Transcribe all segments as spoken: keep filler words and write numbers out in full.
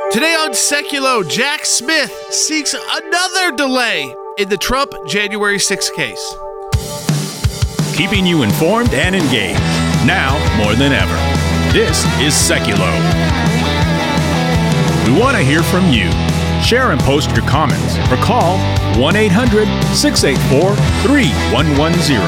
Today on Seculo, Jack Smith seeks another delay in the Trump January sixth case. Keeping you informed and engaged, now more than ever. This is Seculo. We want to hear from you. Share and post your comments or call one eight hundred, six eight four, three one one zero.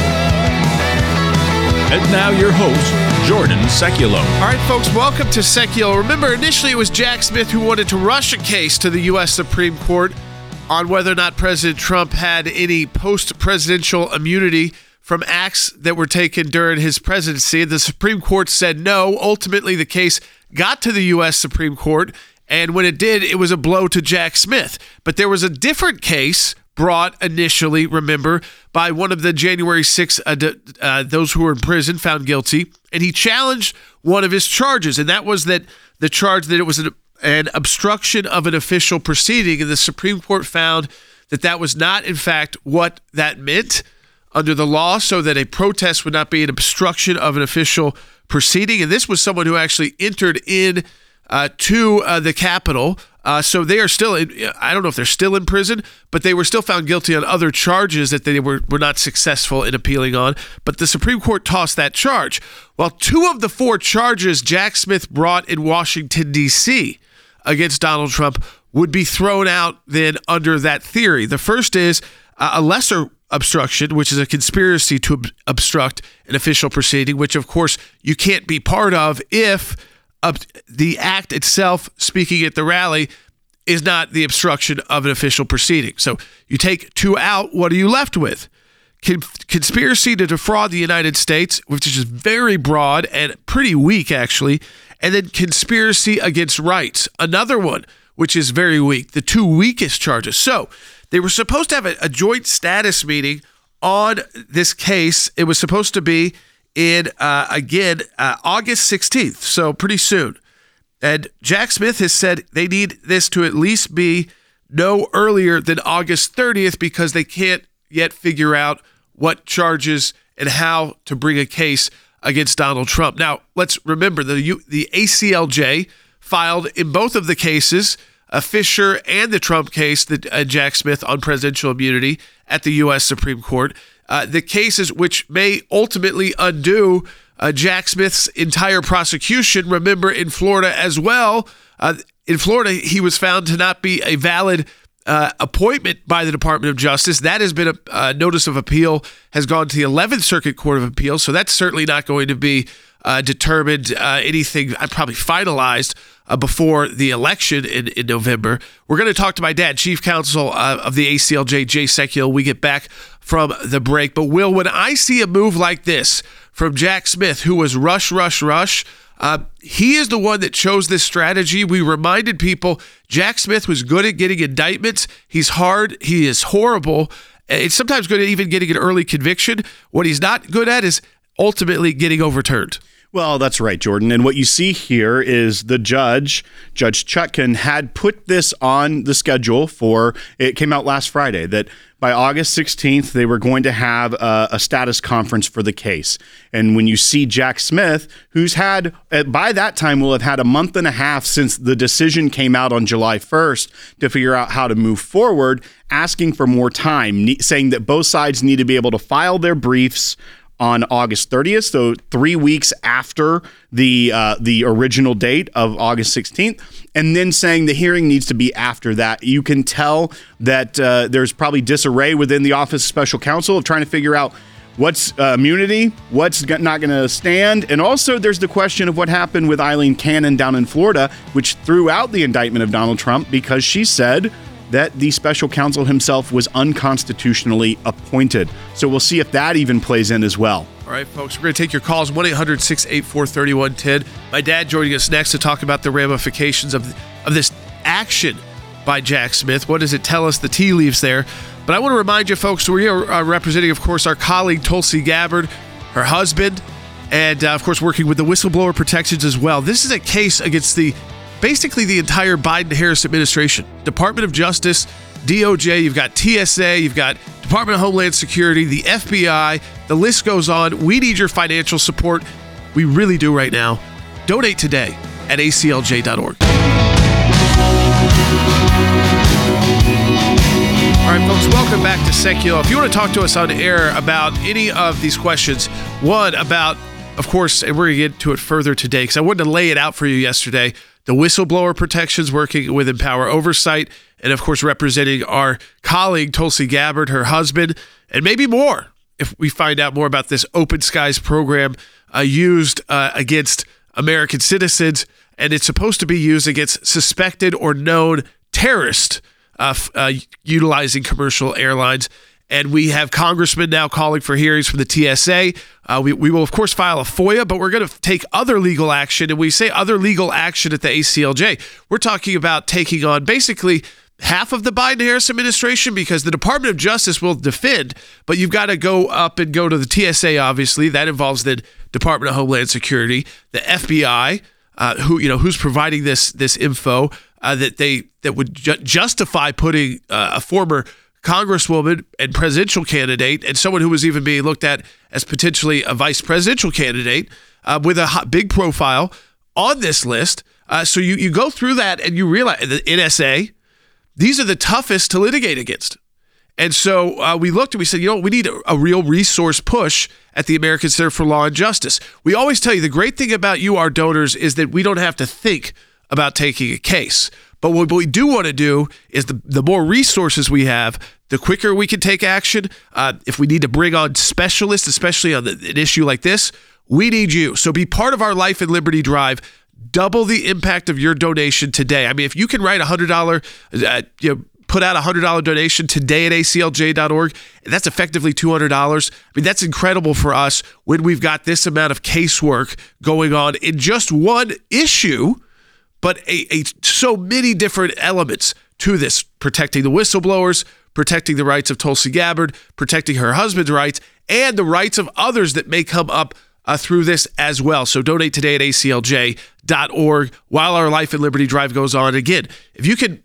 And now your host, Jordan Seculo. All right, folks, welcome to Seculo. Remember, initially it was Jack Smith who wanted to rush a case to the U S Supreme Court on whether or not President Trump had any post-presidential immunity from acts that were taken during his presidency. The Supreme Court said no. Ultimately, the case got to the U S Supreme Court, and when it did, it was a blow to Jack Smith. But there was a different case brought initially, remember, by one of the January sixth, uh, uh, those who were in prison found guilty, and he challenged one of his charges, and that was that the charge that it was an, an obstruction of an official proceeding, and the Supreme Court found that that was not, in fact, what that meant under the law, so that a protest would not be an obstruction of an official proceeding, and this was someone who actually entered in uh, to uh, the Capitol. Uh, so they are still in, I don't know if they're still in prison, but they were still found guilty on other charges that they were, were not successful in appealing on. But the Supreme Court tossed that charge. Well, two of the four charges Jack Smith brought in Washington, D C against Donald Trump would be thrown out then under that theory. The first is uh, a lesser obstruction, which is a conspiracy to ob- obstruct an official proceeding, which, of course, you can't be part of if Uh, the act itself, speaking at the rally, is not the obstruction of an official proceeding. So you take two out, what are you left with? Con- conspiracy to defraud the United States, which is very broad and pretty weak, actually, and then conspiracy against rights, another one, which is very weak, the two weakest charges. So they were supposed to have a, a joint status meeting on this case. It was supposed to be in, uh, again, uh, August sixteenth, so pretty soon. And Jack Smith has said they need this to at least be no earlier than August thirtieth because they can't yet figure out what charges and how to bring a case against Donald Trump. Now, let's remember, the U- the A C L J filed in both of the cases, uh, Fisher and the Trump case, that uh, Jack Smith on presidential immunity at the U S Supreme Court. Uh, the cases which may ultimately undo uh, Jack Smith's entire prosecution. Remember, in Florida as well, uh, in Florida, he was found to not be a valid uh, appointment by the Department of Justice. That has been a uh, notice of appeal, has gone to the eleventh Circuit Court of Appeals, so that's certainly not going to be uh, determined, uh, anything uh, probably finalized uh, before the election in, in November. We're going to talk to my dad, Chief Counsel uh, of the A C L J, Jay Seculo, when we get back from the break. But Will, when I see a move like this from Jack Smith, who was rush, rush, rush, uh, he is the one that chose this strategy. We reminded people Jack Smith was good at getting indictments. He's hard. He is horrible. It's sometimes good at even getting an early conviction. What he's not good at is ultimately getting overturned. Well, that's right, Jordan. And what you see here is the judge, Judge Chutkan, had put this on the schedule for, it came out last Friday, that by August sixteenth, they were going to have a, a status conference for the case. And when you see Jack Smith, who's had, by that time, will have had a month and a half since the decision came out on July first to figure out how to move forward, asking for more time, saying that both sides need to be able to file their briefs on August thirtieth, so three weeks after the uh, the original date of August sixteenth, and then saying the hearing needs to be after that. You can tell that uh, there's probably disarray within the Office of Special Counsel of trying to figure out what's uh, immunity, what's not going to stand, and also there's the question of what happened with Eileen Cannon down in Florida, which threw out the indictment of Donald Trump because she said that the special counsel himself was unconstitutionally appointed. So we'll see if that even plays in as well. All right, folks, we're going to take your calls, one eight hundred, six eight four, three one one zero. My dad joining us next to talk about the ramifications of, of this action by Jack Smith. What does it tell us, the tea leaves there? But I want to remind you, folks, we are uh, representing, of course, our colleague Tulsi Gabbard, her husband, and, uh, of course, working with the whistleblower protections as well. This is a case against the basically the entire Biden-Harris administration. Department of Justice, D O J, you've got T S A, you've got Department of Homeland Security, the F B I, the list goes on. We need your financial support. We really do right now. Donate today at A C L J dot org. All right, folks, welcome back to Secular. If you want to talk to us on air about any of these questions, one about, of course, and we're going to get to it further today because I wanted to lay it out for you yesterday, the whistleblower protections working with Empower Oversight, and, of course, representing our colleague, Tulsi Gabbard, her husband, and maybe more if we find out more about this Open Skies program uh, used uh, against American citizens, and it's supposed to be used against suspected or known terrorists Uh, uh, utilizing commercial airlines. And we have congressmen now calling for hearings from the T S A. Uh, we, we will, of course, file a FOIA, but we're going to take other legal action. And we say other legal action at the A C L J. We're talking about taking on basically half of the Biden-Harris administration because the Department of Justice will defend, but you've got to go up and go to the T S A, obviously. That involves the Department of Homeland Security, the F B I, uh, who you know who's providing this this info. Uh, that they that would ju- justify putting uh, a former congresswoman and presidential candidate and someone who was even being looked at as potentially a vice presidential candidate uh, with a hot, big profile on this list. Uh, so you, you go through that and you realize the N S A, these are the toughest to litigate against. And so uh, we looked and we said, you know, we need a, a real resource push at the American Center for Law and Justice. We always tell you the great thing about you, our donors, is that we don't have to think about taking a case. But what we do want to do is the, the more resources we have, the quicker we can take action. Uh, if we need to bring on specialists, especially on the, an issue like this, we need you. So be part of our Life and Liberty Drive. Double the impact of your donation today. I mean, if you can write a one hundred dollars, uh, you know, put out a one hundred dollars donation today at A C L J dot org, and that's effectively two hundred dollars. I mean, that's incredible for us when we've got this amount of casework going on in just one issue, but a, a so many different elements to this, protecting the whistleblowers, protecting the rights of Tulsi Gabbard, protecting her husband's rights, and the rights of others that may come up uh, through this as well. So donate today at A C L J dot org while our Life and Liberty Drive goes on. Again, if you can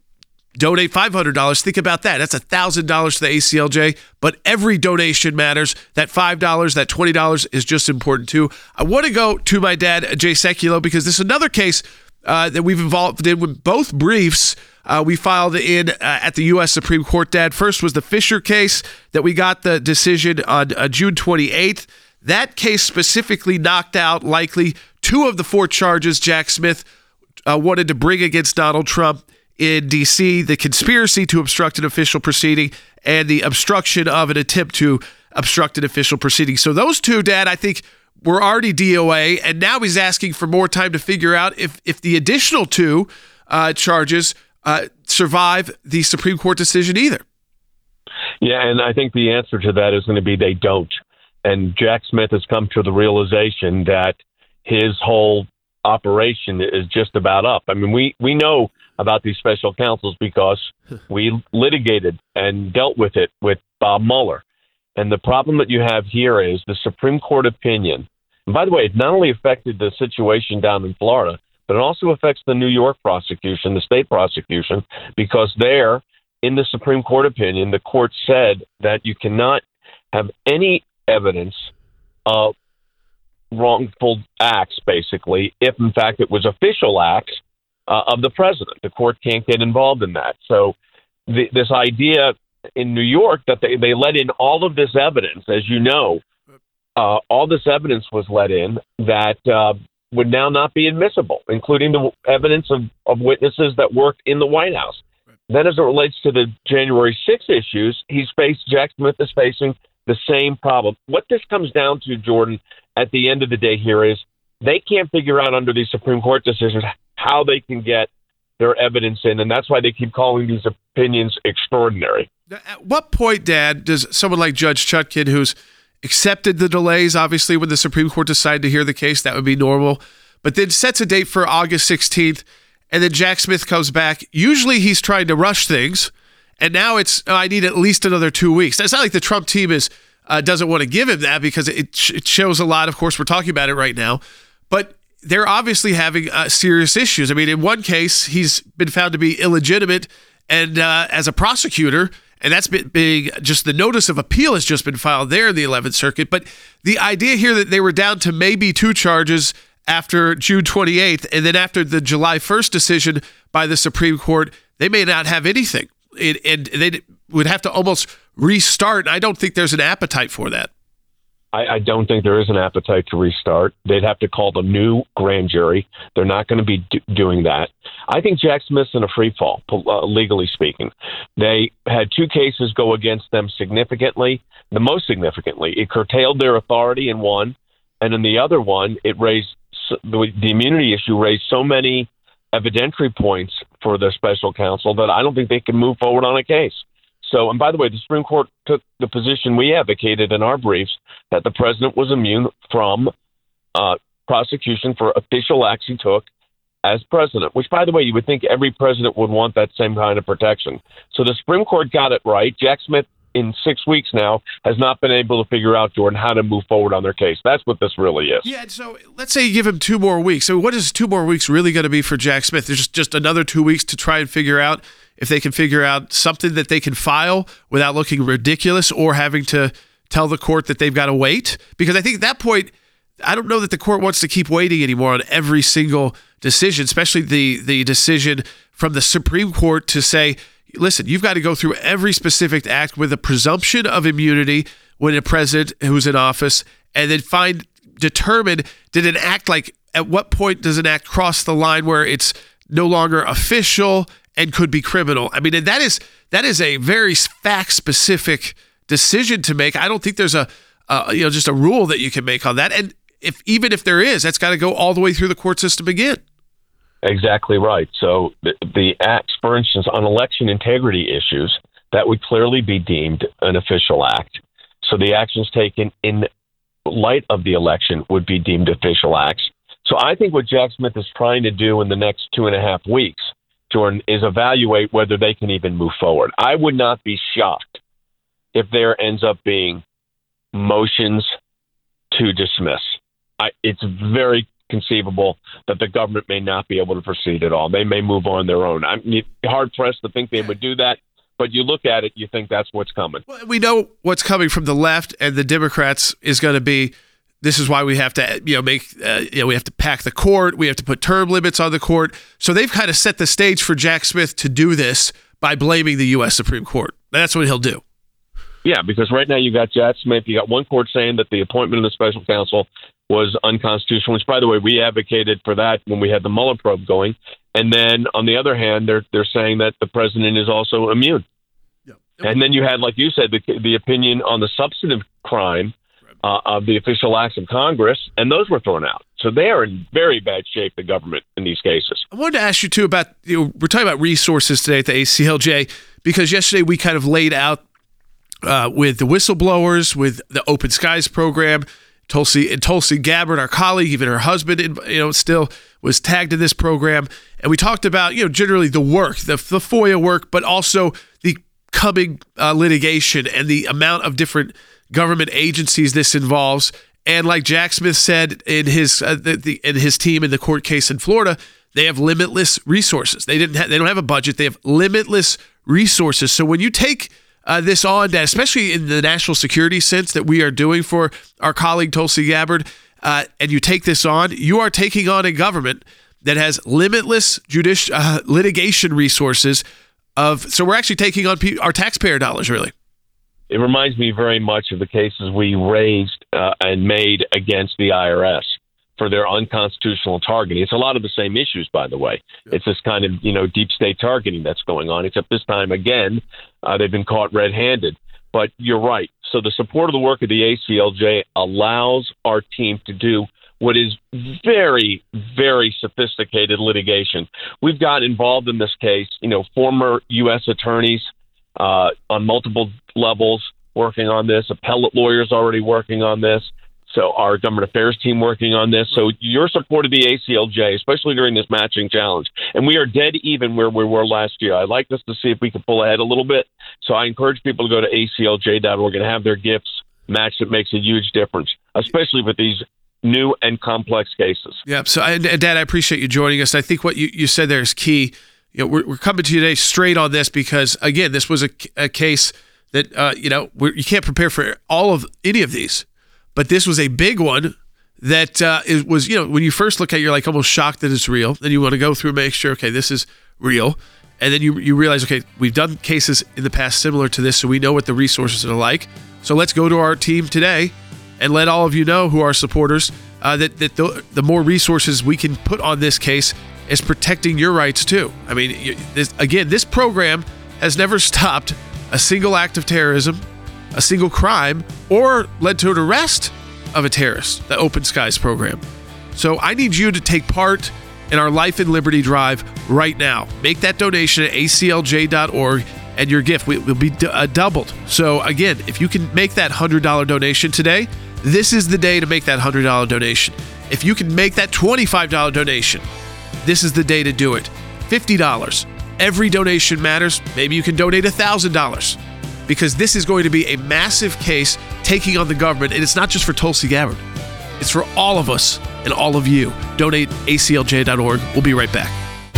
donate five hundred dollars, think about that. That's one thousand dollars to the A C L J, but every donation matters. That five dollars, that twenty dollars is just important too. I want to go to my dad, Jay Sekulow, because this is another case Uh, that we've involved in with both briefs uh, we filed in uh, at the U S Supreme Court, Dad. First was the Fisher case that we got the decision on uh, June twenty-eighth. That case specifically knocked out likely two of the four charges Jack Smith uh, wanted to bring against Donald Trump in D C, the conspiracy to obstruct an official proceeding and the obstruction of an attempt to obstruct an official proceeding. So those two, Dad, I think were already D O A, and now he's asking for more time to figure out if if the additional two uh, charges uh, survive the Supreme Court decision either. Yeah, and I think the answer to that is going to be they don't. And Jack Smith has come to the realization that his whole operation is just about up. I mean, we, we know about these special counsels because we litigated and dealt with it with Bob Mueller. And the problem that you have here is the Supreme Court opinion. And by the way, it not only affected the situation down in Florida, but it also affects the New York prosecution, the state prosecution, because there, in the Supreme Court opinion, the court said that you cannot have any evidence of wrongful acts, basically, if in fact it was official acts uh, of the president. The court can't get involved in that. So the, this idea in New York that they, they let in all of this evidence, as you know, uh, all this evidence was let in that uh, would now not be admissible, including the evidence of, of witnesses that worked in the White House. Then as it relates to the January sixth issues, he's faced, Jack Smith is facing the same problem. What this comes down to, Jordan, at the end of the day here is they can't figure out under these Supreme Court decisions how they can get their evidence in, and that's why they keep calling these opinions extraordinary. At what point, Dad, does someone like Judge Chutkan, who's accepted the delays, obviously, when the Supreme Court decided to hear the case, that would be normal, but then sets a date for August sixteenth, and then Jack Smith comes back. Usually he's trying to rush things, and now it's, oh, I need at least another two weeks. It's not like the Trump team is uh, doesn't want to give him that because it, sh- it shows a lot. Of course, we're talking about it right now, but they're obviously having uh, serious issues. I mean, in one case, he's been found to be illegitimate and uh, as a prosecutor, and that's been being just the notice of appeal has just been filed there in the eleventh Circuit. But the idea here that they were down to maybe two charges after June twenty-eighth, and then after the July first decision by the Supreme Court, they may not have anything. It, and they would have to almost restart. I don't think there's an appetite for that. I, I don't think there is an appetite to restart. They'd have to call the new grand jury. They're not going to be do- doing that. I think Jack Smith's in a free fall, uh, legally speaking. They had two cases go against them significantly. The most significantly, it curtailed their authority in one, and in the other one, it raised the, the immunity issue raised so many evidentiary points for the special counsel that I don't think they can move forward on a case. So, and by the way, the Supreme Court took the position we advocated in our briefs that the president was immune from uh, prosecution for official acts he took as president, which, by the way, you would think every president would want that same kind of protection. So the Supreme Court got it right. Jack Smith, in six weeks now, has not been able to figure out, Jordan, how to move forward on their case. That's what this really is. Yeah, so let's say you give him two more weeks. So what is two more weeks really going to be for Jack Smith? There's just, just another two weeks to try and figure out if they can figure out something that they can file without looking ridiculous or having to tell the court that they've got to wait. Because I think at that point, I don't know that the court wants to keep waiting anymore on every single decision, especially the the decision from the Supreme Court to say, listen, you've got to go through every specific act with a presumption of immunity when a president who's in office, and then find, determine, did an act, like, at what point does an act cross the line where it's no longer official and could be criminal? I mean, and that is that is a very fact-specific decision to make. I don't think there's a, uh, you know, just a rule that you can make on that. And if even if there is, that's got to go all the way through the court system again. Exactly right. So the, the acts, for instance, on election integrity issues, that would clearly be deemed an official act. So the actions taken in light of the election would be deemed official acts. So I think what Jack Smith is trying to do in the next two and a half weeks, Jordan, is evaluate whether they can even move forward. I would not be shocked if there ends up being motions to dismiss. I, it's very conceivable that the government may not be able to proceed at all. They may move on their own. I'm hard-pressed to think they would do that, but you look at it, you think that's what's coming. Well, we know what's coming from the left, and the Democrats is going to be, this is why we have to, you know, make, uh, you know, we have to pack the court, we have to put term limits on the court. So they've kind of set the stage for Jack Smith to do this by blaming the U S Supreme Court. That's what he'll do. Yeah, because right now you got Jack Smith, you got one court saying that the appointment of the special counsel was unconstitutional, which, by the way, we advocated for that when we had the Mueller probe going. And then, on the other hand, they're they're saying that the president is also immune. Yeah. And then you had, like you said, the, the opinion on the substantive crime uh, of the official acts of Congress, and those were thrown out. So they are in very bad shape, the government, in these cases. I wanted to ask you, too, about, you know, we're talking about resources today at the A C L J, because yesterday we kind of laid out uh, with the whistleblowers, with the Open Skies program, Tulsi and Tulsi Gabbard, our colleague, even her husband, you know, still was tagged in this program. And we talked about, you know, generally the work, the, the FOIA work, but also the coming uh, litigation and the amount of different government agencies this involves. And like Jack Smith said in his uh, the, the in his team in the court case in Florida, they have limitless resources. They didn't. Ha- they don't have a budget. They have limitless resources. So when you take Uh, this on, that especially in the national security sense that we are doing for our colleague Tulsi Gabbard, uh, and you take this on, you are taking on a government that has limitless judici- uh, litigation resources. Of so we're actually taking on pe- our taxpayer dollars, really. It reminds me very much of the cases we raised uh, and made against the I R S for their unconstitutional targeting. It's a lot of the same issues, by the way. Yeah. It's this kind of, you know, deep state targeting that's going on, except this time, again, uh, they've been caught red-handed. But you're right. So the support of the work of the A C L J allows our team to do what is very, very sophisticated litigation. We've got involved in this case, you know, former U S attorneys uh, on multiple levels working on this, appellate lawyers already working on this. So our government affairs team working on this. So your support of the A C L J, especially during this matching challenge, and we are dead even where we were last year. I'd like us to see if we can pull ahead a little bit. So I encourage people to go to A C L J dot org and have their gifts matched. It makes a huge difference, especially with these new and complex cases. Yeah. So, and, and Dad, I appreciate you joining us. I think what you, you said there is key. You know, we're, we're coming to you today straight on this because, again, this was a, a case that, uh, you know, we're, you can't prepare for all of any of these. But this was a big one that uh, it was, you know, when you first look at it, you're like almost shocked that it's real. Then you want to go through and make sure, okay, this is real. And then you you realize, okay, we've done cases in the past similar to this, so we know what the resources are like. So let's go to our team today and let all of you know who are supporters uh, that, that the, the more resources we can put on this case is protecting your rights too. I mean, you, this, again, this program has never stopped a single act of terrorism, a single crime, or led to an arrest of a terrorist, the Open Skies program. So I need you to take part in our Life and Liberty Drive right now. Make that donation at A C L J dot org, and your gift will be d- uh, doubled. So again, if you can make that one hundred dollars donation today, this is the day to make that one hundred dollars donation. If you can make that twenty-five dollars donation, this is the day to do it. fifty dollars. Every donation matters. Maybe you can donate one thousand dollars. Because this is going to be a massive case taking on the government, and it's not just for Tulsi Gabbard. It's for all of us and all of you. Donate A C L J dot org. We'll be right back.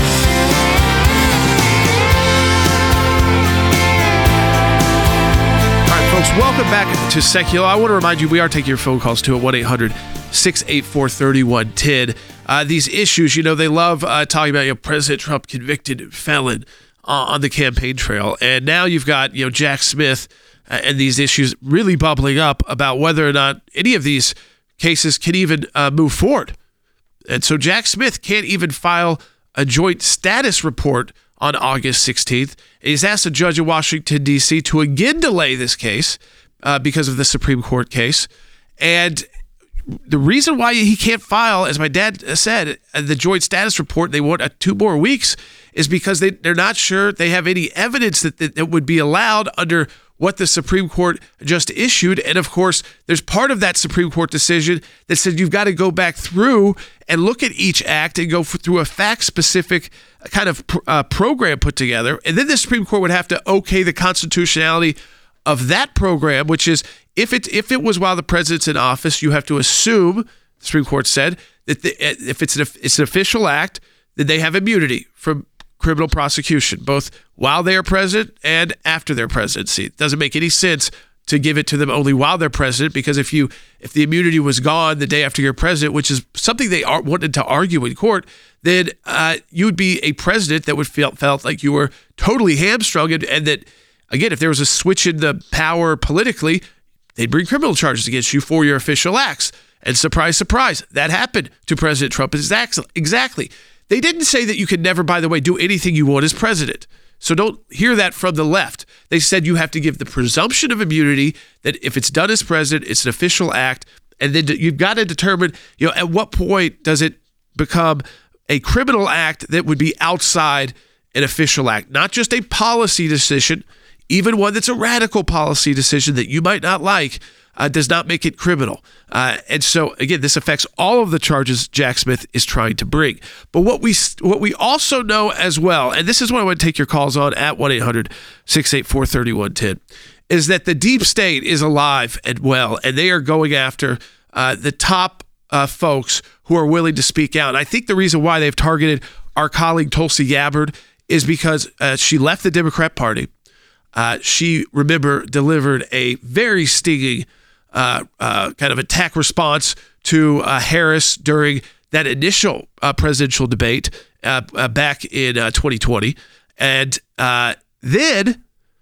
All right, folks, welcome back to Secular. I want to remind you, we are taking your phone calls too at one eight hundred six eight four three one one zero. Uh, these issues, you know, they love uh, talking about, you know, President Trump convicted felon uh, on the campaign trail. And now you've got, you know, Jack Smith uh, and these issues really bubbling up about whether or not any of these cases can even uh, move forward. And so Jack Smith can't even file a joint status report on August sixteenth. He's asked a judge in Washington, D C to again delay this case uh, because of the Supreme Court case. And the reason why he can't file, as my dad said, the joint status report, they want uh, two more weeks, is because they, they're not sure they have any evidence that, that, that would be allowed under what the Supreme Court just issued. And of course, there's part of that Supreme Court decision that said you've got to go back through and look at each act and go for, through a fact-specific kind of uh, program put together. And then the Supreme Court would have to okay the constitutionality of that program, which is if it if it was while the president's in office, you have to assume, the Supreme Court said, that the, if it's an, it's an official act, then they have immunity from criminal prosecution, both while they are president and after their presidency. It doesn't make any sense to give it to them only while they're president, because if you if the immunity was gone the day after you're president, which is something they are, wanted to argue in court, then uh, you would be a president that would feel felt like you were totally hamstrung, and, and that, again, if there was a switch in the power politically, they'd bring criminal charges against you for your official acts. And surprise, surprise, that happened to President Trump. Exactly. They didn't say that you could never, by the way, do anything you want as president. So don't hear that from the left. They said you have to give the presumption of immunity, that if it's done as president, it's an official act. And then you've got to determine, you know, at what point does it become a criminal act that would be outside an official act, not just a policy decision. Even one that's a radical policy decision that you might not like uh, does not make it criminal. Uh, and so, again, this affects all of the charges Jack Smith is trying to bring. But what we what we also know as well, and this is what I want to take your calls on at one eight hundred six eight four three one one zero, is that the deep state is alive and well, and they are going after uh, the top uh, folks who are willing to speak out. And I think the reason why they've targeted our colleague Tulsi Gabbard is because uh, she left the Democrat Party. Uh, she, remember, delivered a very stinging uh, uh, kind of attack response to uh, Harris during that initial uh, presidential debate uh, uh, back in uh, twenty twenty. And uh, then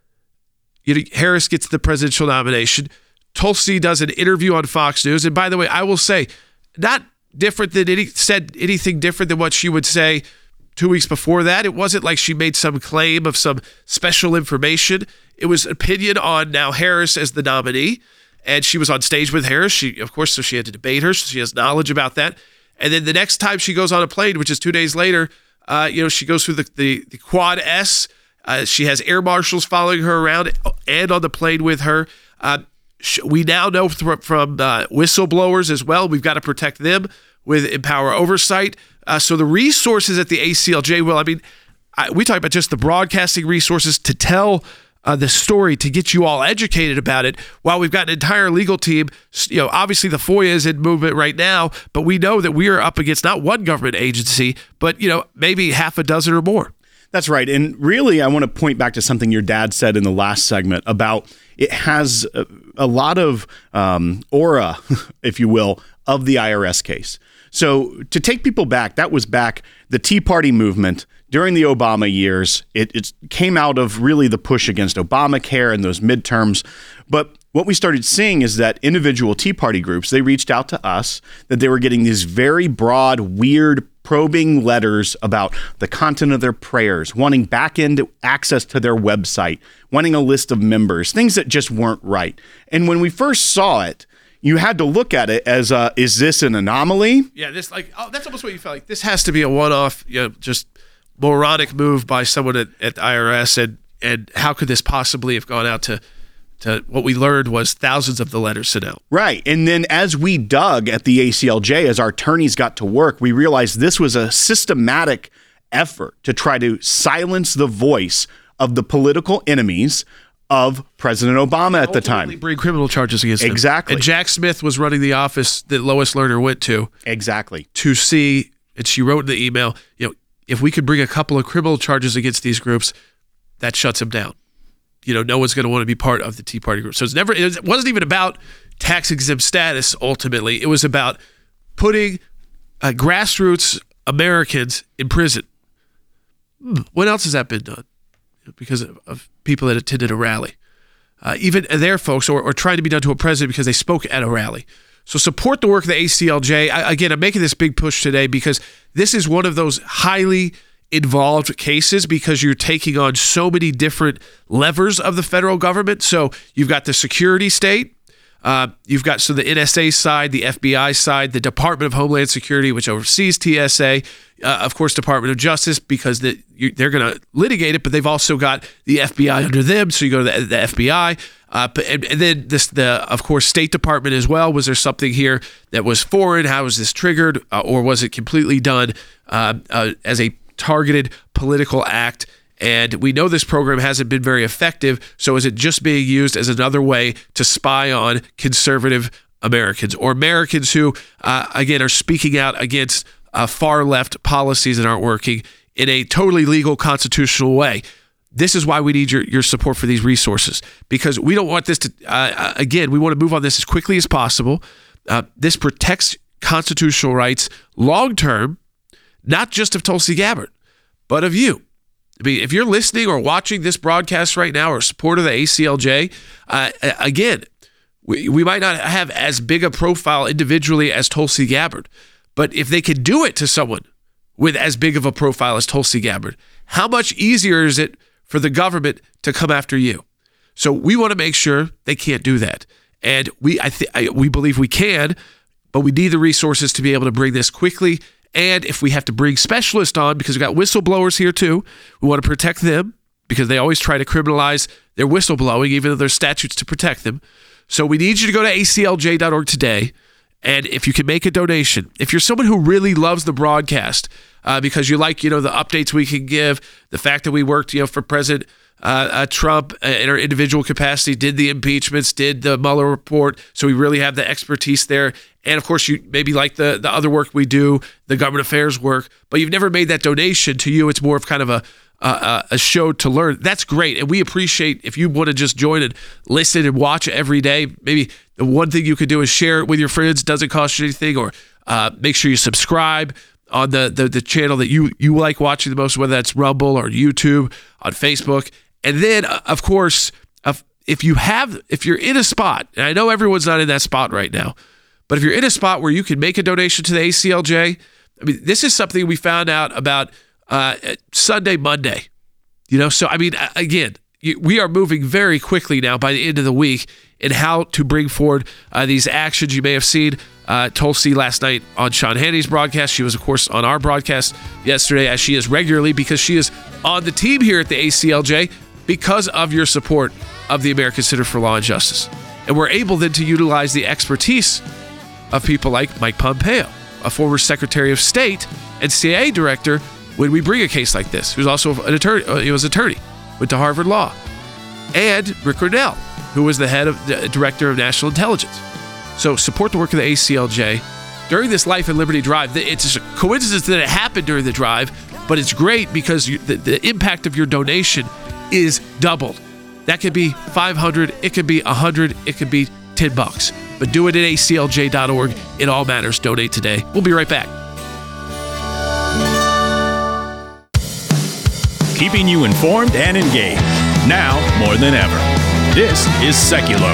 you know, Harris gets the presidential nomination. Tulsi does an interview on Fox News. And by the way, I will say, not different than any, said anything different than what she would say two weeks before that. It wasn't like she made some claim of some special information. It was opinion on now Harris as the nominee. And she was on stage with Harris. She, of course, so she had to debate her. So she has knowledge about that. And then the next time she goes on a plane, which is two days later, uh, you know, she goes through the, the, the Quad S. Uh, she has air marshals following her around and on the plane with her. Uh, we now know from, from uh, whistleblowers as well, we've got to protect them with Empower Oversight. Uh, so the resources at the A C L J, well, I mean, I, we talk about just the broadcasting resources to tell uh, the story, to get you all educated about it, while we've got an entire legal team. You know, obviously the FOIA is in movement right now, but we know that we are up against not one government agency, but, you know, maybe half a dozen or more. That's right. And really, I want to point back to something your dad said in the last segment about it has a, a lot of um, aura, if you will, of the I R S case. So to take people back, that was back the Tea Party movement during the Obama years. It, it came out of really the push against Obamacare and those midterms. But what we started seeing is that individual Tea Party groups, they reached out to us that they were getting these very broad, weird, probing letters about the content of their prayers, wanting back-end access to their website, wanting a list of members, things that just weren't right. And when we first saw it, you had to look at it as, uh, is this an anomaly? Yeah, this like oh, that's almost what you felt like. This has to be a one-off, you know, just moronic move by someone at, at the I R S, and and how could this possibly have gone out to to what we learned was thousands of the letters sent out. Right. And then as we dug at the A C L J, as our attorneys got to work, we realized this was a systematic effort to try to silence the voice of the political enemies of President Obama at the time. Bring criminal charges against him. Exactly. And Jack Smith was running the office that Lois Lerner went to. Exactly. To see, and she wrote in the email, you know, if we could bring a couple of criminal charges against these groups, that shuts them down. You know, no one's going to want to be part of the Tea Party group. So it's never, it wasn't even about tax exempt status ultimately. It was about putting uh, grassroots Americans in prison. When else has that been done? Because of, of people that attended a rally. Uh, even their folks, or, or trying to be done to a president because they spoke at a rally. So support the work of the A C L J. I, again, I'm making this big push today because this is one of those highly involved cases because you're taking on so many different levers of the federal government. So you've got the security state. Uh, you've got so the N S A side, the F B I side, the Department of Homeland Security, which oversees T S A, uh, of course, Department of Justice, because the, you, they're going to litigate it, but they've also got the F B I under them. So you go to the, the F B I, uh, and, and then this, the of course, State Department as well. Was there something here that was foreign? How was this triggered, uh, or was it completely done uh, uh, as a targeted political act? And we know this program hasn't been very effective, so is it just being used as another way to spy on conservative Americans or Americans who, uh, again, are speaking out against uh, far-left policies that aren't working in a totally legal, constitutional way? This is why we need your, your support for these resources, because we don't want this to, uh, again, we want to move on this as quickly as possible. Uh, this protects constitutional rights long-term, not just of Tulsi Gabbard, but of you. I mean, if you're listening or watching this broadcast right now or a supporter of the A C L J, uh, again, we, we might not have as big a profile individually as Tulsi Gabbard, but if they could do it to someone with as big of a profile as Tulsi Gabbard, how much easier is it for the government to come after you? So we want to make sure they can't do that. And we, I th- I, we believe we can, but we need the resources to be able to bring this quickly. And if we have to bring specialists on, because we've got whistleblowers here too, we want to protect them because they always try to criminalize their whistleblowing, even though there's statutes to protect them. So we need you to go to A C L J dot org today. And if you can make a donation, if you're someone who really loves the broadcast, uh, because you like, you know, the updates we can give, the fact that we worked, you know, for President uh, uh, Trump uh, in our individual capacity, did the impeachments, did the Mueller report, so we really have the expertise there. And of course, you maybe like the, the other work we do, the government affairs work, but you've never made that donation. To you, it's more of kind of a uh, a show to learn. That's great. And we appreciate if you want to just join and listen and watch every day. Maybe the one thing you could do is share it with your friends. Doesn't cost you anything. Or uh, make sure you subscribe on the, the, the channel that you, you like watching the most, whether that's Rumble or YouTube, on Facebook. And then, uh, of course, uh, if you have, if you're in a spot, and I know everyone's not in that spot right now, but if you're in a spot where you can make a donation to the A C L J, I mean, this is something we found out about uh, Sunday, Monday. You know, so I mean, again, you, we are moving very quickly now by the end of the week in how to bring forward uh, these actions. You may have seen uh, Tulsi last night on Sean Hannity's broadcast. She was, of course, on our broadcast yesterday, as she is regularly, because she is on the team here at the A C L J because of your support of the American Center for Law and Justice. And we're able then to utilize the expertise of people like Mike Pompeo, a former Secretary of State and C I A director, when we bring a case like this, who's also an attorney, uh, he was an attorney, went to Harvard Law, and Rick Grenell, who was the head of the director of national intelligence. So support the work of the A C L J during this Life and Liberty drive. It's a coincidence that it happened during the drive, but it's great because you, the, the impact of your donation is doubled. That could be five hundred, it could be one hundred, it could be ten bucks. but do it at A C L J dot org. It all matters. Donate today. We'll be right back. Keeping you informed and engaged, now more than ever. This is Seculo.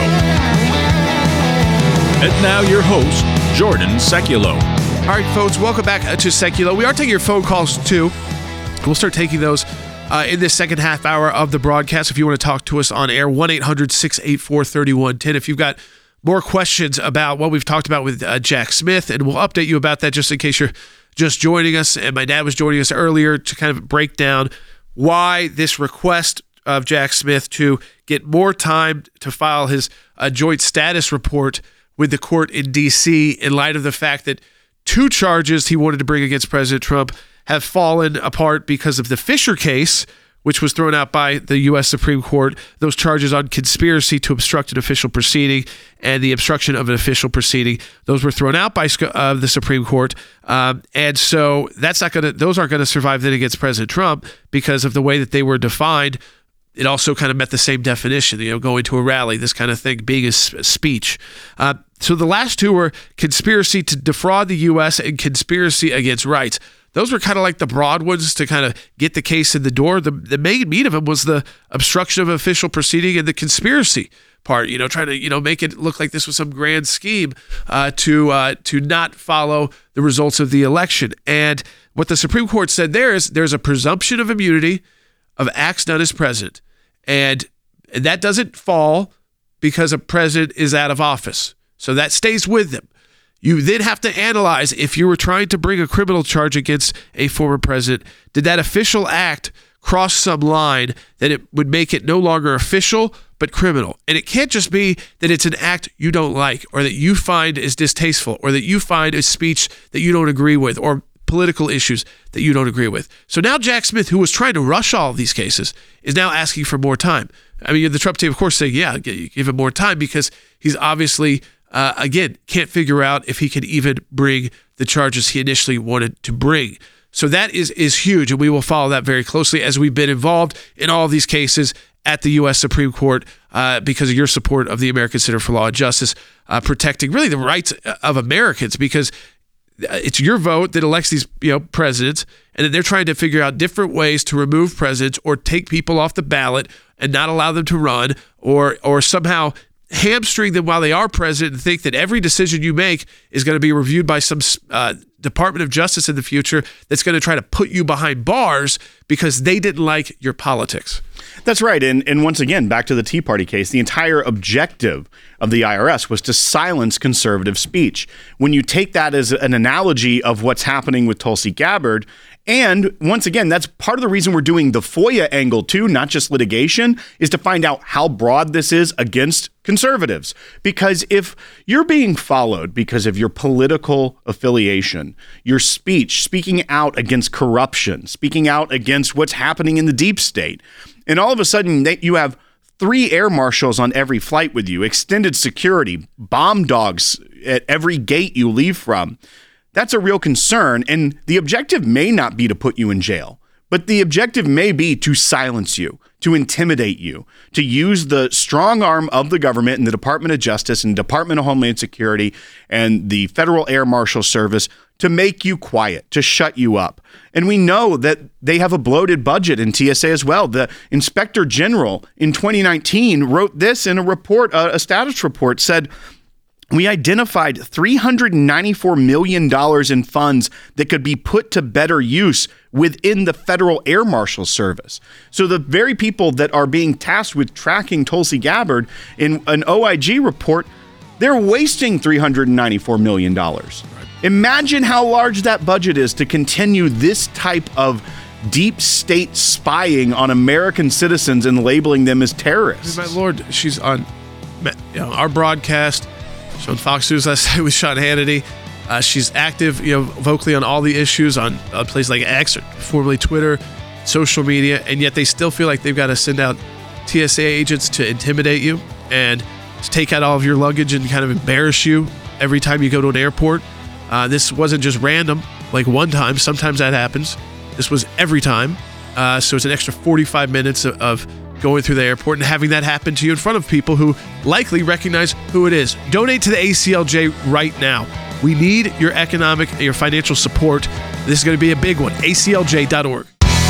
And now your host, Jordan Seculo. All right, folks, welcome back to Seculo. We are taking your phone calls, too. We'll start taking those uh, in this second half hour of the broadcast. If you want to talk to us on air, one eight hundred six eight four three one one zero. If you've got more questions about what we've talked about with uh, Jack Smith, and we'll update you about that just in case you're just joining us. And my dad was joining us earlier to kind of break down why this request of Jack Smith to get more time to file his uh, joint status report with the court in D C in light of the fact that two charges he wanted to bring against President Trump have fallen apart because of the Fisher case, which was thrown out by the U S Supreme Court. Those charges on conspiracy to obstruct an official proceeding and the obstruction of an official proceeding, those were thrown out by uh, the Supreme Court. Um, and so that's not going to; those aren't going to survive then against President Trump because of the way that they were defined. It also kind of met the same definition, you know, going to a rally, this kind of thing, being a speech. Uh, so the last two were conspiracy to defraud the U S and conspiracy against rights. Those were kind of like the broad ones to kind of get the case in the door. The, the main meat of them was the obstruction of official proceeding and the conspiracy part, you know, trying to, you know, make it look like this was some grand scheme uh, to uh, to not follow the results of the election. And what the Supreme Court said there is there's a presumption of immunity of acts done as president. And that doesn't fall because a president is out of office. So that stays with them. You then have to analyze if you were trying to bring a criminal charge against a former president, did that official act cross some line that it would make it no longer official but criminal? And it can't just be that it's an act you don't like or that you find is distasteful or that you find is speech that you don't agree with or political issues that you don't agree with. So now Jack Smith, who was trying to rush all of these cases, is now asking for more time. I mean, the Trump team, of course, saying, yeah, give him more time because he's obviously, uh, again, can't figure out if he can even bring the charges he initially wanted to bring. So that is is huge, and we will follow that very closely as we've been involved in all of these cases at the U S Supreme Court uh, because of your support of the American Center for Law and Justice, uh, protecting really the rights of Americans, because it's your vote that elects these, you know, presidents, and then they're trying to figure out different ways to remove presidents or take people off the ballot and not allow them to run, or or somehow hamstring them while they are president and think that every decision you make is going to be reviewed by some uh, Department of Justice in the future that's going to try to put you behind bars because they didn't like your politics. That's right. And and once again, back to the Tea Party case, the entire objective of the I R S was to silence conservative speech. When you take that as an analogy of what's happening with Tulsi Gabbard, and once again, that's part of the reason we're doing the FOIA angle too, not just litigation, is to find out how broad this is against conservatives. Because if you're being followed because of your political affiliation, your speech, speaking out against corruption, speaking out against what's happening in the deep state, and all of a sudden they, you have three air marshals on every flight with you, extended security, bomb dogs at every gate you leave from, that's a real concern. And the objective may not be to put you in jail, but the objective may be to silence you, to intimidate you, to use the strong arm of the government and the Department of Justice and Department of Homeland Security and the Federal Air Marshal Service to make you quiet, to shut you up. And we know that they have a bloated budget in T S A as well. The Inspector General in twenty nineteen wrote this in a report, a status report, said, we identified three hundred ninety-four million dollars in funds that could be put to better use within the Federal Air Marshal Service. So the very people that are being tasked with tracking Tulsi Gabbard in an O I G report, they're wasting three hundred ninety-four million dollars. Imagine how large that budget is to continue this type of deep state spying on American citizens and labeling them as terrorists. My Lord, she's on you know, our broadcast. She's on Fox News last night with Sean Hannity. Uh, she's active, you know, vocally on all the issues on uh, places like X, or formerly Twitter, social media, and yet they still feel like they've got to send out T S A agents to intimidate you and to take out all of your luggage and kind of embarrass you every time you go to an airport. Uh, this wasn't just random, like one time. Sometimes that happens. This was every time. Uh, so it's an extra forty-five minutes of, of going through the airport and having that happen to you in front of people who likely recognize who it is. Donate to the A C L J right now. We need your economic, your financial support. This is going to be a big one. A C L J dot org.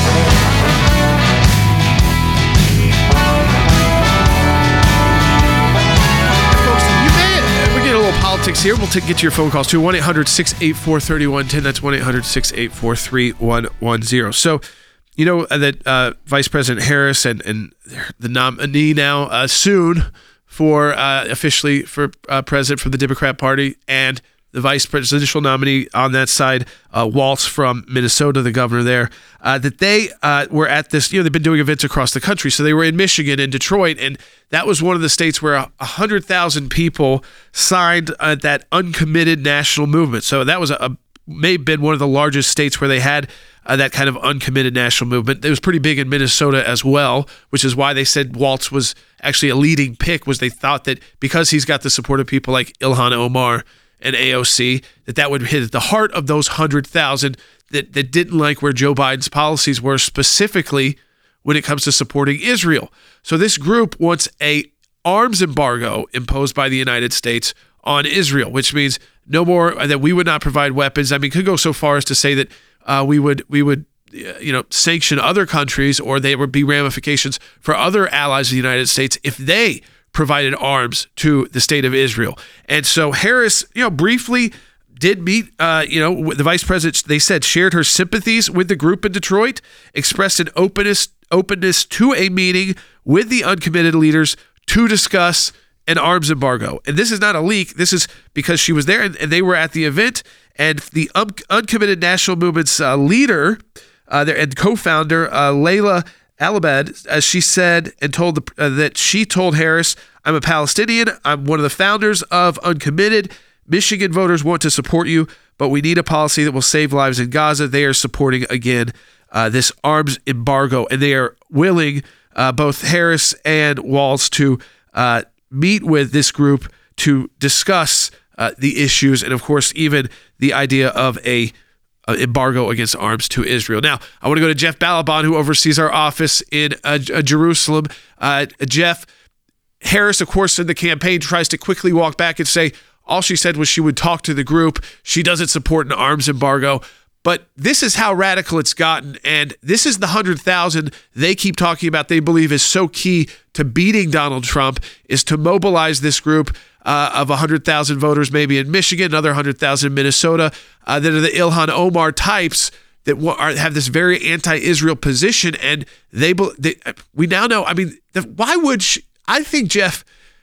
Politics here. We'll take, get to your phone calls too. one eight hundred six eight four three one one zero. That's one eight hundred six eight four three one one zero. So, you know that uh, Vice President Harris and, and the nominee now uh, soon for uh, officially for uh, president from the Democrat Party, and the vice presidential nominee on that side, uh, Waltz from Minnesota, the governor there, uh, that they uh, were at this, you know, they've been doing events across the country. So they were in Michigan and Detroit, and that was one of the states where one hundred thousand people signed uh, that uncommitted national movement. So that was a, a may have been one of the largest states where they had uh, that kind of uncommitted national movement. It was pretty big in Minnesota as well, which is why they said Waltz was actually a leading pick, was they thought that because he's got the support of people like Ilhan Omar and A O C, that that would hit at the heart of those one hundred thousand that, that didn't like where Joe Biden's policies were, specifically when it comes to supporting Israel. So this group wants a arms embargo imposed by the United States on Israel, which means no more, that we would not provide weapons. I mean, could go so far as to say that uh, we would we would you know sanction other countries, or there would be ramifications for other allies of the United States if they provided arms to the state of Israel. And so Harris, you know, briefly did meet, uh, you know, the vice president, they said, shared her sympathies with the group in Detroit, expressed an openness, openness to a meeting with the uncommitted leaders to discuss an arms embargo. And this is not a leak. This is because she was there and, and they were at the event. And the un- uncommitted national movement's uh, leader uh, and co-founder, uh, Layla Alabad, as she said, and told the, uh, that she told Harris, "I'm a Palestinian. I'm one of the founders of Uncommitted. Michigan voters want to support you, but we need a policy that will save lives in Gaza." They are supporting, again, uh, this arms embargo, and they are willing, uh, both Harris and Waltz, to uh, meet with this group to discuss uh, the issues, and of course, even the idea of a Uh, embargo against arms to Israel. Now, I want to go to Jeff Balaban, who oversees our office in uh, uh, Jerusalem. Uh, Jeff, Harris, of course, in the campaign tries to quickly walk back and say all she said was she would talk to the group. She doesn't support an arms embargo. But this is how radical it's gotten, and this is the one hundred thousand they keep talking about they believe is so key to beating Donald Trump, is to mobilize this group uh, of one hundred thousand voters, maybe in Michigan, another one hundred thousand in Minnesota, uh, that are the Ilhan Omar types that are, have this very anti-Israel position, and they, they we now know, I mean, the, why would she, I think, Jeff,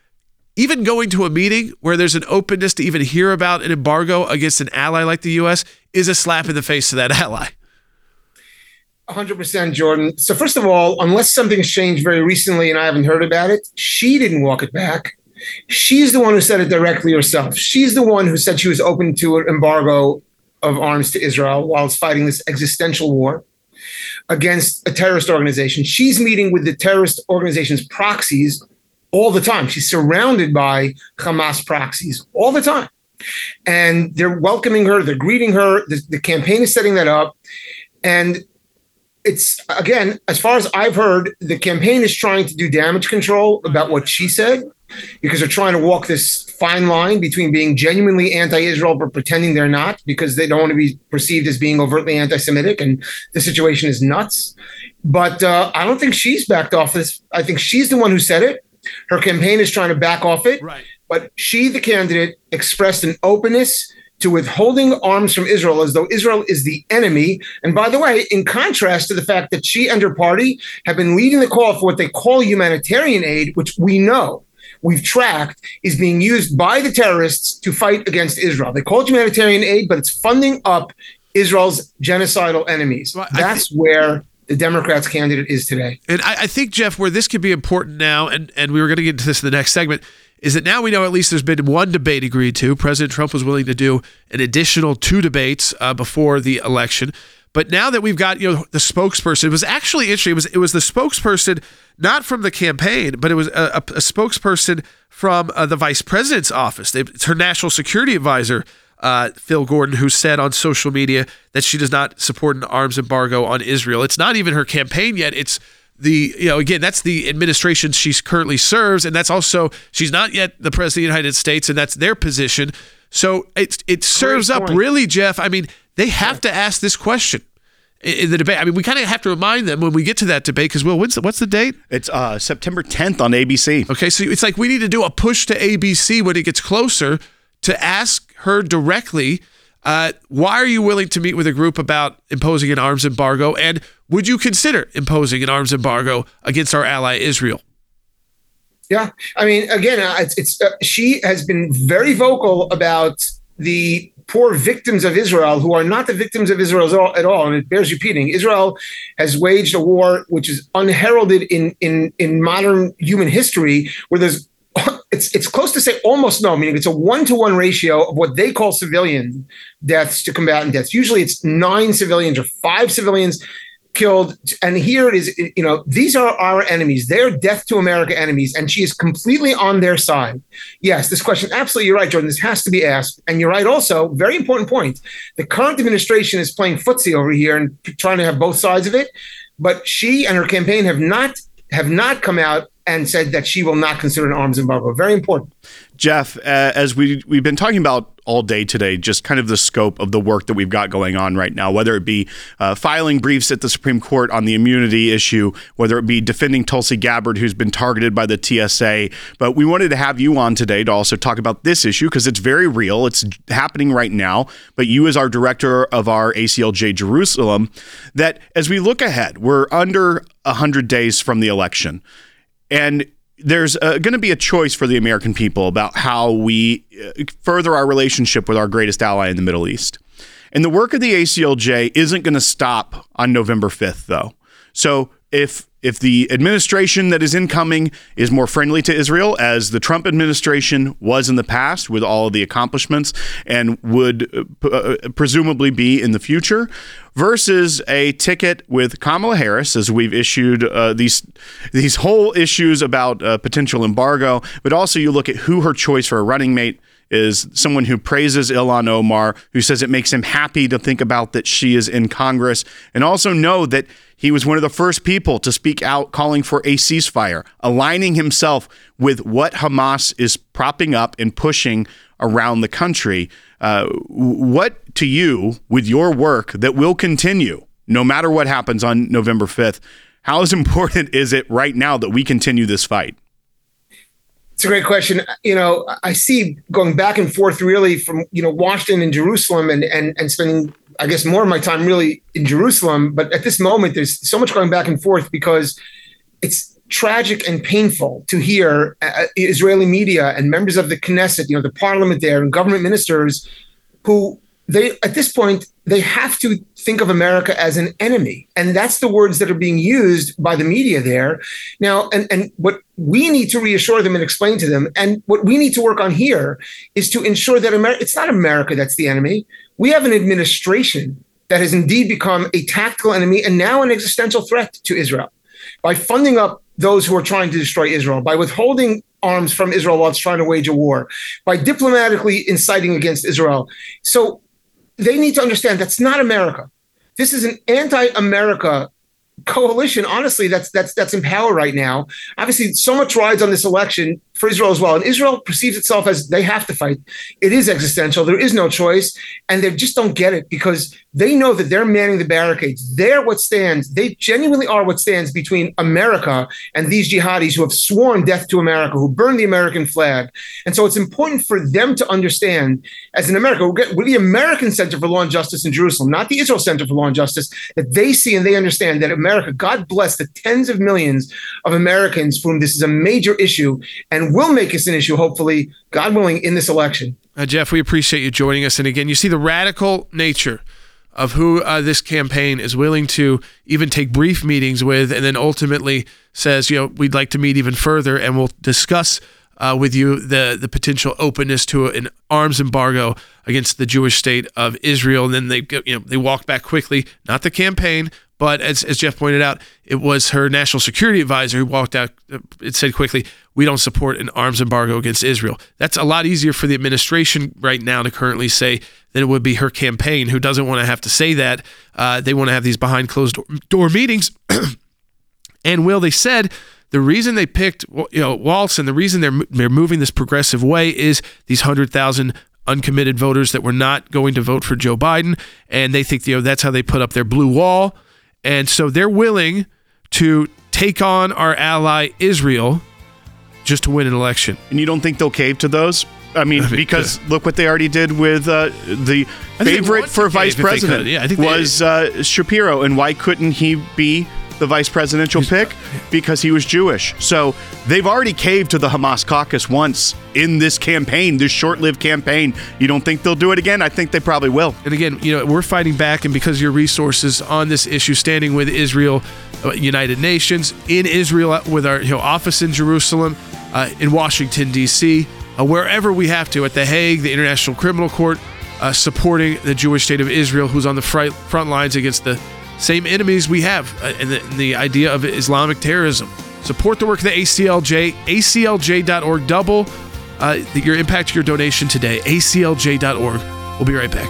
even going to a meeting where there's an openness to even hear about an embargo against an ally like the U S is a slap in the face to that ally. one hundred percent, Jordan. So first of all, unless something's changed very recently and I haven't heard about it, she didn't walk it back. She's the one who said it directly herself. She's the one who said she was open to an embargo of arms to Israel while it's fighting this existential war against a terrorist organization. She's meeting with the terrorist organization's proxies all the time. She's surrounded by Hamas proxies all the time. And they're welcoming her. They're greeting her. The, the campaign is setting that up. And it's, again, as far as I've heard, the campaign is trying to do damage control about what she said, because they're trying to walk this fine line between being genuinely anti-Israel but pretending they're not, because they don't want to be perceived as being overtly anti-Semitic, and the situation is nuts. But uh, I don't think she's backed off this. I think she's the one who said it. Her campaign is trying to back off it. Right. But she, the candidate, expressed an openness to withholding arms from Israel as though Israel is the enemy. And by the way, in contrast to the fact that she and her party have been leading the call for what they call humanitarian aid, which we know, we've tracked, is being used by the terrorists to fight against Israel. They call it humanitarian aid, but it's funding up Israel's genocidal enemies. Well, That's th- where the Democrats' candidate is today. And I, I think, Jeff, where this could be important now, and, and we were going to get into this in the next segment, is that now we know at least there's been one debate agreed to. President Trump was willing to do an additional two debates uh, before the election. But now that we've got, you know, the spokesperson, it was actually interesting. It was, it was the spokesperson, not from the campaign, but it was a, a, a spokesperson from uh, the vice president's office. It's her national security advisor, Uh, Phil Gordon, who said on social media that she does not support an arms embargo on Israel. It's not even her campaign yet. It's the, you know, again, that's the administration she currently serves, and that's also, she's not yet the president of the United States, and that's their position. So it, it serves up really, Jeff, I mean, they have to ask this question in the debate. I mean, we kind of have to remind them when we get to that debate, because, Will, what's the, what's the date? It's uh, September tenth on A B C. Okay, so it's like we need to do a push to A B C when it gets closer to ask her directly, uh, why are you willing to meet with a group about imposing an arms embargo, and would you consider imposing an arms embargo against our ally Israel? Yeah, I mean, again, uh, it's, it's uh, she has been very vocal about the poor victims of Israel who are not the victims of Israel at all, at all. And it bears repeating. Israel has waged a war which is unheralded in in in modern human history, where there's it's it's close to say almost no, meaning it's a one-to-one ratio of what they call civilian deaths to combatant deaths. Usually it's nine civilians or five civilians killed. And here it is, you know, these are our enemies. They're death to America enemies. And she is completely on their side. Yes, this question, absolutely, you're right, Jordan. This has to be asked. And you're right also, very important point. The current administration is playing footsie over here and trying to have both sides of it. But she and her campaign have not have not come out and said that she will not consider an arms embargo. Very important. Jeff, uh, as we, we've been talking about all day today, just kind of the scope of the work that we've got going on right now, whether it be uh, filing briefs at the Supreme Court on the immunity issue, whether it be defending Tulsi Gabbard, who's been targeted by the T S A. But we wanted to have you on today to also talk about this issue because it's very real. It's happening right now. But you, as our director of our A C L J Jerusalem, that as we look ahead, we're under one hundred days from the election. And there's uh, going to be a choice for the American people about how we uh, further our relationship with our greatest ally in the Middle East. And the work of the A C L J isn't going to stop on November fifth, though. So if if the administration that is incoming is more friendly to Israel, as the Trump administration was in the past with all of the accomplishments and would uh, presumably be in the future, versus a ticket with Kamala Harris, as we've issued uh, these these whole issues about uh, potential embargo, but also you look at who her choice for a running mate is, someone who praises Ilhan Omar, who says it makes him happy to think about that she is in Congress, and also know that he was one of the first people to speak out calling for a ceasefire, aligning himself with what Hamas is propping up and pushing around the country. Uh, what to you, with your work that will continue no matter what happens on November fifth, how important is it right now that we continue this fight? It's a great question. You know, I see going back and forth really from, you know, Washington and Jerusalem and, and, and spending, I guess, more of my time really in Jerusalem. But at this moment, there's so much going back and forth because it's tragic and painful to hear uh, Israeli media and members of the Knesset, you know, the parliament there, and government ministers who they, at this point, they have to think of America as an enemy. And that's the words that are being used by the media there. Now, and, and what we need to reassure them and explain to them, and what we need to work on here is to ensure that America, it's not America that's the enemy. We have an administration that has indeed become a tactical enemy and now an existential threat to Israel by funding up those who are trying to destroy Israel, by withholding arms from Israel while it's trying to wage a war, by diplomatically inciting against Israel. So they need to understand that's not America. This is an anti-America coalition, honestly, that's that's that's in power right now. Obviously, so much rides on this election for Israel as well. And Israel perceives itself as they have to fight. It is existential. There is no choice. And they just don't get it because they know that they're manning the barricades. They're what stands. They genuinely are what stands between America and these jihadis who have sworn death to America, who burned the American flag. And so it's important for them to understand, as in America, we're the American Center for Law and Justice in Jerusalem, not the Israel Center for Law and Justice, that they see and they understand that America, God bless the tens of millions of Americans for whom this is a major issue and will make us an issue, hopefully, God willing, in this election. Uh, Jeff, we appreciate you joining us. And again, you see the radical nature of who uh, this campaign is willing to even take brief meetings with, and then ultimately says, you know, we'd like to meet even further, and we'll discuss uh, with you the the potential openness to an arms embargo against the Jewish state of Israel. And then they, you know, they walk back quickly, not the campaign, but as as Jeff pointed out, it was her national security advisor who walked out and said quickly, we don't support an arms embargo against Israel. That's a lot easier for the administration right now to currently say than it would be her campaign, who doesn't want to have to say that. Uh, they want to have these behind closed door meetings. And Will, they said the reason they picked, you know, Waltz, and the reason they're they're moving this progressive way is these one hundred thousand uncommitted voters that were not going to vote for Joe Biden, and they think, you know, that's how they put up their blue wall. And so they're willing to take on our ally Israel just to win an election. And you don't think they'll cave to those? I mean, I mean because yeah. look what they already did with uh, the favorite for vice president yeah, I think was uh, Shapiro. And why couldn't he be the vice presidential pick? Because he was Jewish. So they've already caved to the Hamas caucus once in this campaign, this short-lived campaign. You don't think they'll do it again? I think they probably will. And again, you know, we're fighting back, and because of your resources on this issue, standing with Israel, uh, United Nations, in Israel with our you know office in Jerusalem, uh, in Washington, D C, uh, wherever we have to, at The Hague, the International Criminal Court, uh, supporting the Jewish state of Israel, who's on the front, front lines against the same enemies we have, uh, and, the, and the idea of Islamic terrorism. Support the work of the A C L J, A C L J dot org. Double uh, your impact, your donation today, A C L J dot org. We'll be right back.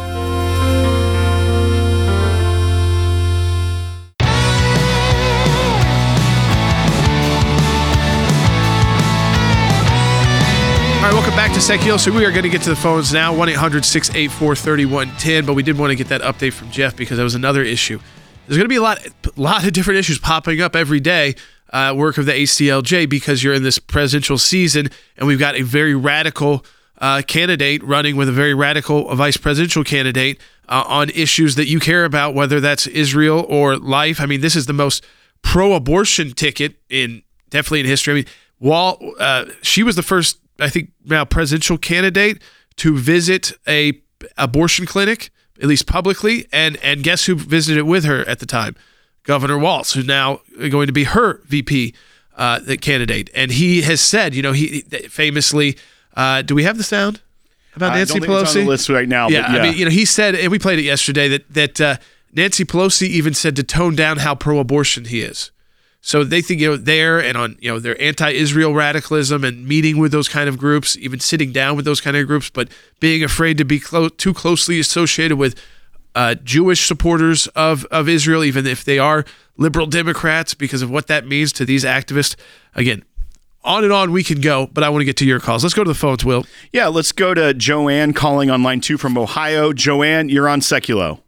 All right, welcome back to Secular. So we are going to get to the phones now, one eight hundred six eight four three one one zero, but we did want to get that update from Jeff because that was another issue. There's going to be a lot, a lot of different issues popping up every day, uh, work of the A C L J, because you're in this presidential season, and we've got a very radical uh, candidate running with a very radical vice presidential candidate uh, on issues that you care about, whether that's Israel or life. I mean, this is the most pro-abortion ticket in definitely in history. I mean, Wall, uh, she was the first, I think, now presidential candidate to visit a abortion clinic, at least publicly, and and guess who visited with her at the time? Governor Waltz, who's now going to be her V P uh, the candidate. And he has said, you know, he famously, uh, do we have the sound about Nancy I don't Pelosi? think it's on the list right now. Yeah, but yeah, I mean, you know, he said, and we played it yesterday, that that uh, Nancy Pelosi even said to tone down how pro-abortion he is. So they think, you know, there and on, you know, their anti-Israel radicalism and meeting with those kind of groups, even sitting down with those kind of groups, but being afraid to be clo- too closely associated with uh, Jewish supporters of, of Israel, even if they are liberal Democrats, because of what that means to these activists. Again, on and on we can go, but I want to get to your calls. Let's go to the phones, Will. Yeah, let's go to Joanne calling on line two from Ohio. Joanne, you're on Seculo.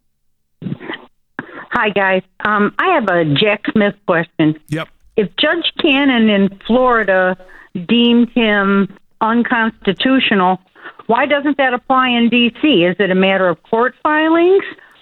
Hi, guys. Um, I have a Jack Smith question. Yep. If Judge Cannon in Florida deemed him unconstitutional, why doesn't that apply in D C? Is it a matter of court filings,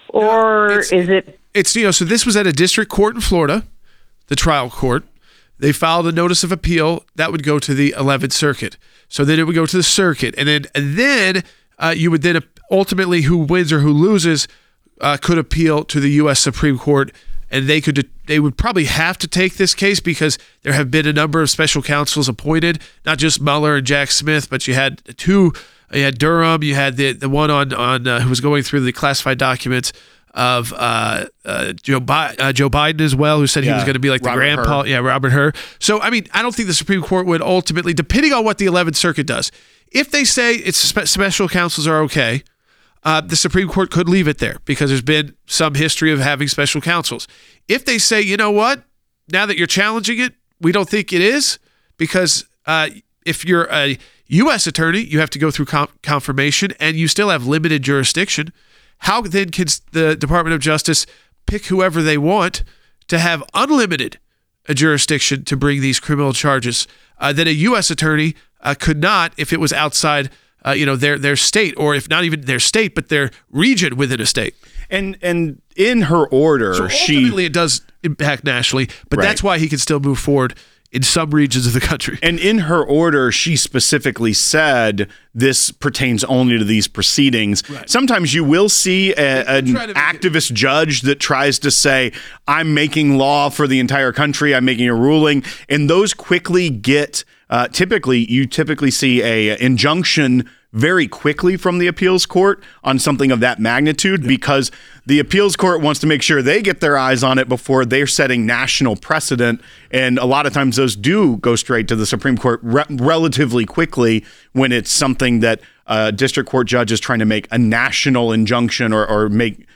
or no, is it? It's, you know, so this was at a district court in Florida, the trial court. They filed a notice of appeal that would go to the eleventh Circuit. So then it would go to the circuit, and then and then uh, you would then ultimately, who wins or who loses uh, could appeal to the U S Supreme Court, and they could they would probably have to take this case because there have been a number of special counsels appointed, not just Mueller and Jack Smith, but you had two. You had Durham. You had the the one on on uh, who was going through the classified documents of uh, uh, Joe, Bi- uh, Joe Biden as well, who said he Yeah, was going to be like the Robert grandpa. Hur. Yeah, Robert Hur. So, I mean, I don't think the Supreme Court would ultimately, depending on what the eleventh Circuit does, if they say it's spe- special counsels are okay, uh, the Supreme Court could leave it there because there's been some history of having special counsels. If they say, you know what, now that you're challenging it, we don't think it is, because uh, if you're a U S attorney, you have to go through com- confirmation and you still have limited jurisdiction. How then can the Department of Justice pick whoever they want to have unlimited uh, jurisdiction to bring these criminal charges uh, that a U S attorney uh, could not if it was outside, uh, you know, their their state, or if not even their state, but their region within a state? And and in her order, So she ultimately it does impact nationally, but Right. that's why he can still move forward in some regions of the country. And in her order, she specifically said this pertains only to these proceedings. Right. Sometimes you will see a, an try to make it- activist judge that tries to say, I'm making law for the entire country, I'm making a ruling. And those quickly get, uh, typically, you typically see a injunction very quickly from the appeals court on something of that magnitude, yeah. because the appeals court wants to make sure they get their eyes on it before they're setting national precedent. And a lot of times those do go straight to the Supreme Court re- relatively quickly when it's something that a district court judge is trying to make a national injunction or, or make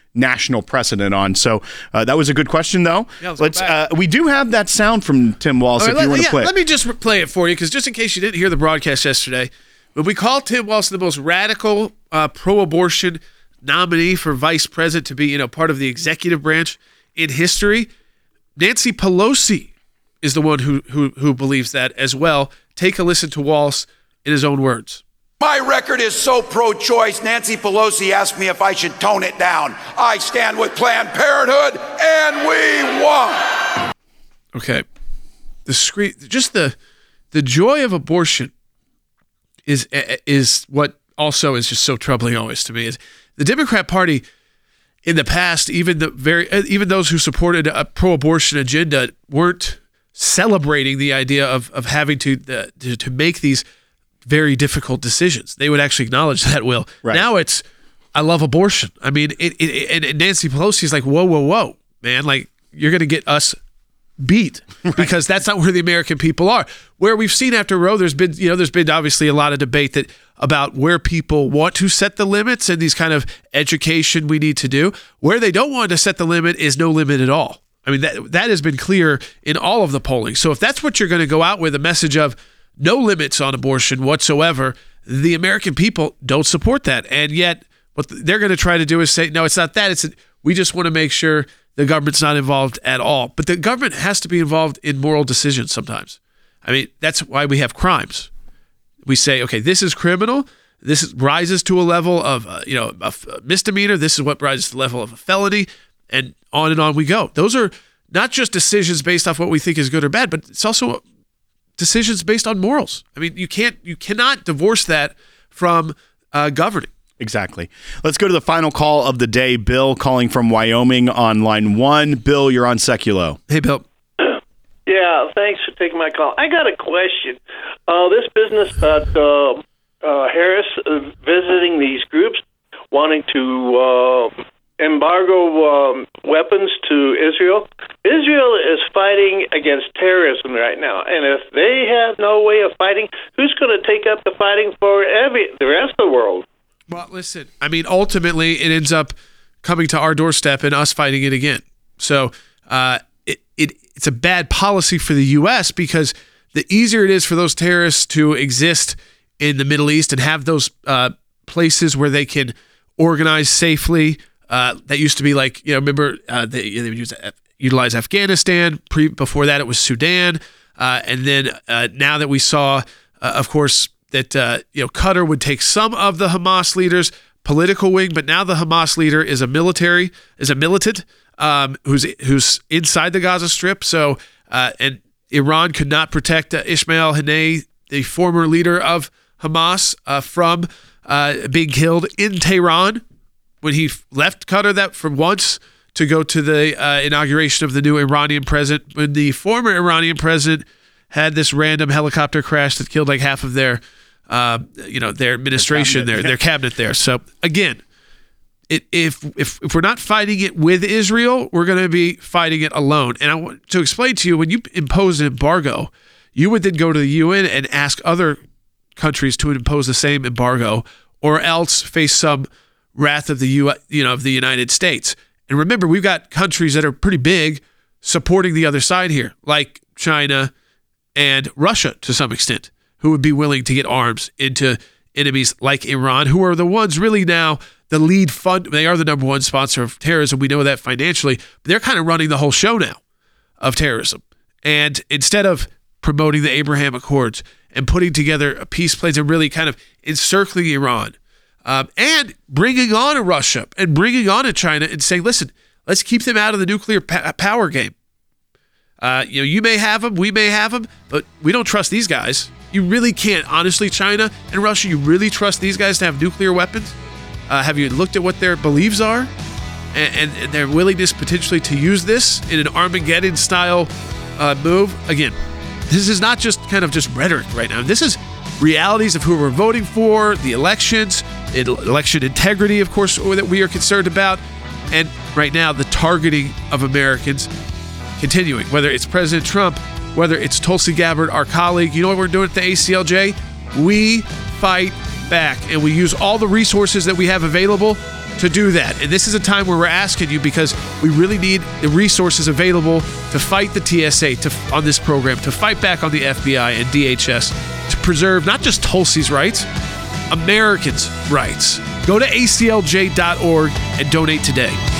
national precedent on. So uh, that was a good question, though. Yeah, let's let's. go back. Uh, we do have that sound from Tim Walz. Right, if let, you want to yeah, play. let me just play it for you, because just in case you didn't hear the broadcast yesterday, when we called Tim Walz the most radical uh, pro-abortion nominee for vice president to be, you know, part of the executive branch in history, Nancy Pelosi is the one who who who believes that as well. Take a listen to Walz in his own words. My record is so pro-choice, Nancy Pelosi asked me if I should tone it down. I stand with Planned Parenthood, and we won. Okay. The screen, just the the joy of abortion is is what also is just so troubling always to me. Is the Democrat Party in the past, even the very even those who supported a pro-abortion agenda weren't celebrating the idea of of having to uh, to, to make these very difficult decisions. They would actually acknowledge that, Will. Right. Now it's, I love abortion. I mean, it, it, and Nancy Pelosi is like, whoa, whoa, whoa, man. Like, you're going to get us beat because that's not where the American people are. Where we've seen after Roe, there's been, you know, there's been obviously a lot of debate that about where people want to set the limits and these kind of education we need to do. Where they don't want to set the limit is no limit at all. I mean, that that has been clear in all of the polling. So if that's what you're going to go out with, a message of no limits on abortion whatsoever, the American people don't support that. And yet what they're going to try to do is say, no, it's not that. It's we just want to make sure the government's not involved at all. But the government has to be involved in moral decisions sometimes. I mean, that's why we have crimes. We say, okay, this is criminal. This is, rises to a level of, uh, you know, a misdemeanor. This is what rises to the level of a felony. And on and on we go. Those are not just decisions based off what we think is good or bad, but it's also decisions based on morals. I mean, you can't, you cannot divorce that from uh, governing. Exactly. Let's go to the final call of the day. Bill calling from Wyoming on line one. Bill, you're on Seculo. Hey, Bill. Yeah, thanks for taking my call. I got a question. Uh, this business about uh, uh, Harris uh, visiting these groups, wanting to uh, embargo um, weapons to Israel. Israel is fighting against terrorism right now, and if they have no way of fighting, who's going to take up the fighting for every the rest of the world? Well, listen, I mean, ultimately, it ends up coming to our doorstep and us fighting it again. So uh, it, it it's a bad policy for the U S because the easier it is for those terrorists to exist in the Middle East and have those uh, places where they can organize safely. Uh, that used to be like, you know, remember uh, they, they would use, utilize Afghanistan. Pre, before that, it was Sudan. Uh, and then uh, now that we saw, uh, of course, that uh, you know Qatar would take some of the Hamas leaders' political wing, but now the Hamas leader is a military, is a militant um, who's who's inside the Gaza Strip. So, uh, and Iran could not protect uh, Ismail Haniyeh, the former leader of Hamas, uh, from uh, being killed in Tehran when he left Qatar that for once to go to the uh, inauguration of the new Iranian president. When the former Iranian president had this random helicopter crash that killed like half of their, uh, you know, their administration, their their cabinet there. So again, it, if if if we're not fighting it with Israel, we're going to be fighting it alone. And I want to explain to you, when you impose an embargo, you would then go to the U N and ask other countries to impose the same embargo, or else face some wrath of the U, you know, of the United States. And remember, we've got countries that are pretty big supporting the other side here, like China and Russia to some extent, who would be willing to get arms into enemies like Iran, who are the ones really now the lead fund. They are the number one sponsor of terrorism. We know that financially, but they're kind of running the whole show now of terrorism. And instead of promoting the Abraham Accords and putting together a peace plan and really kind of encircling Iran, um, and bringing on a Russia and bringing on a China and saying, listen, let's keep them out of the nuclear pa- power game. Uh, you know, you may have them, we may have them, but we don't trust these guys. You really can't. Honestly, China and Russia, you really trust these guys to have nuclear weapons? Uh, have you looked at what their beliefs are and, and, and their willingness potentially to use this in an Armageddon-style uh, move? Again, this is not just kind of just rhetoric right now. This is realities of who we're voting for, the elections, election integrity, of course, that we are concerned about, and right now the targeting of Americans continuing, whether it's President Trump, whether it's Tulsi Gabbard, our colleague. You know what we're doing at the A C L J? We fight back, and we use all the resources that we have available to do that. And this is a time where we're asking you because we really need the resources available to fight the T S A to, on this program, to fight back on the F B I and D H S, to preserve not just Tulsi's rights, Americans' rights. Go to A C L J dot org and donate today.